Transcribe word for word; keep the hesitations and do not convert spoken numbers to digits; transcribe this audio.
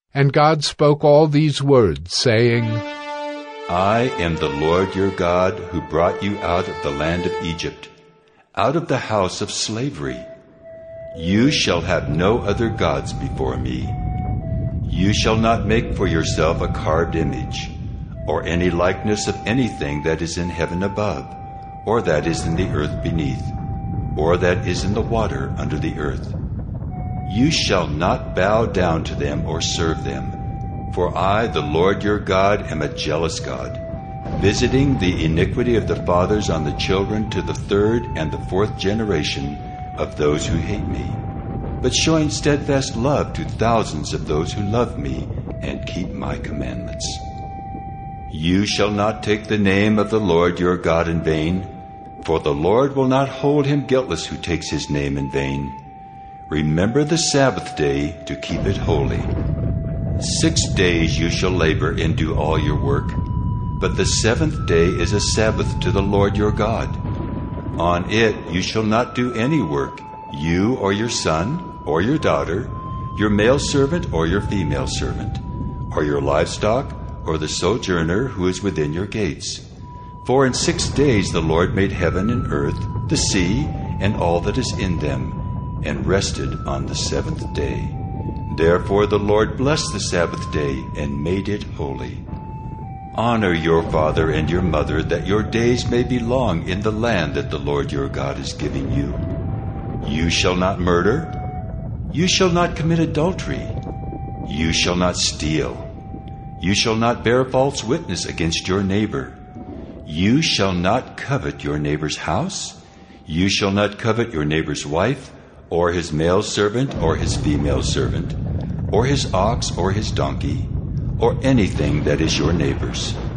And God spoke all these words, saying, I am the Lord your God, who brought you out of the land of Egypt, out of the house of slavery. You shall have no other gods before me. You shall not make for yourself a carved image, or any likeness of anything that is in heaven above, or that is in the earth beneath, or that is in the water under the earth. You shall not bow down to them or serve them, for I, the Lord your God, am a jealous God, visiting the iniquity of the fathers on the children to the third and the fourth generation of those who hate me, but showing steadfast love to thousands of those who love me and keep my commandments. You shall not take the name of the Lord your God in vain, for the Lord will not hold him guiltless who takes his name in vain. Remember the Sabbath day to keep it holy. Six days you shall labor and do all your work, but the seventh day is a Sabbath to the Lord your God. On it you shall not do any work, you or your son or your daughter, your male servant or your female servant, or your livestock or the sojourner who is within your gates. For in six days the Lord made heaven and earth, the sea, and all that is in them, and rested on the seventh day. Therefore the Lord blessed the Sabbath day and made it holy. Honor your father and your mother, that your days may be long in the land that the Lord your God is giving you. You shall not murder. You shall not commit adultery. You shall not steal. You shall not bear false witness against your neighbor. You shall not covet your neighbor's house. You shall not covet your neighbor's wife, or his male servant, or his female servant, or his ox, or his donkey, or anything that is your neighbor's.